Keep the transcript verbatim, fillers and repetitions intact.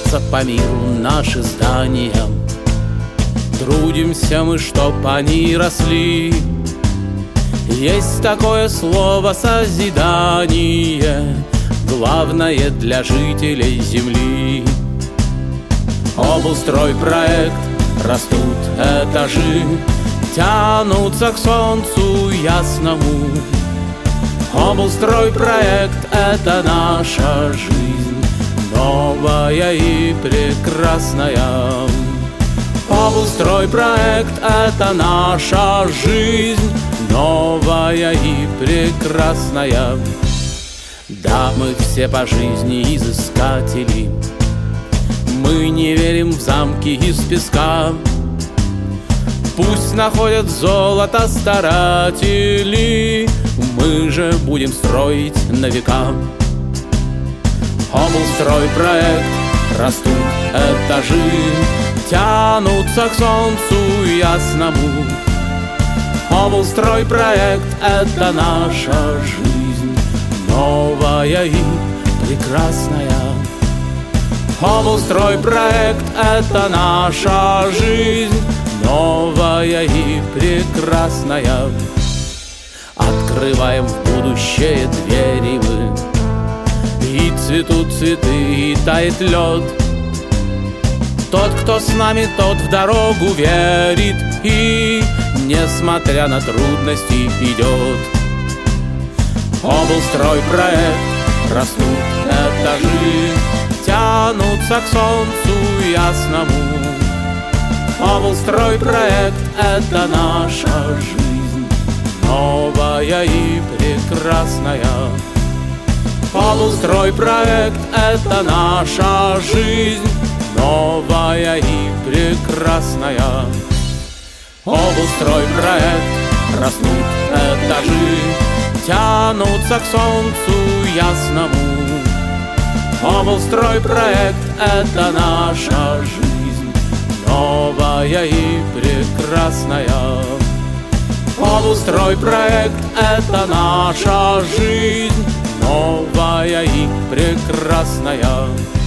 Разносятся по миру наши здания, трудимся мы, чтоб они росли. Есть такое слово созидание, главное для жителей земли. Облстройпроект, растут этажи, тянутся к солнцу ясному. Облстройпроект — это наша жизнь, новая и прекрасная. Облстройпроект — это наша жизнь, новая и прекрасная. Да, мы все по жизни изыскатели, мы не верим в замки из песка. Пусть находят золото старатели, мы же будем строить на века. Облстройпроект, растут этажи, тянутся к солнцу ясному. Облстройпроект — это наша жизнь, новая и прекрасная. Облстройпроект — это наша жизнь, новая и прекрасная. Открываем в будущее двери мы, и цветут цветы, и тает лед. Тот, кто с нами, тот в дорогу верит и, несмотря на трудности, идет. Облстройпроект, растут этажи, тянутся к солнцу ясному. Облстройпроект — это наша жизнь, новая и прекрасная. Облстройпроект — это наша жизнь, новая и прекрасная. Облстройпроект, растут этажи, тянутся к солнцу ясному. Облстройпроект — это наша жизнь, новая и прекрасная. Облстройпроект — это наша жизнь, новая и прекрасная.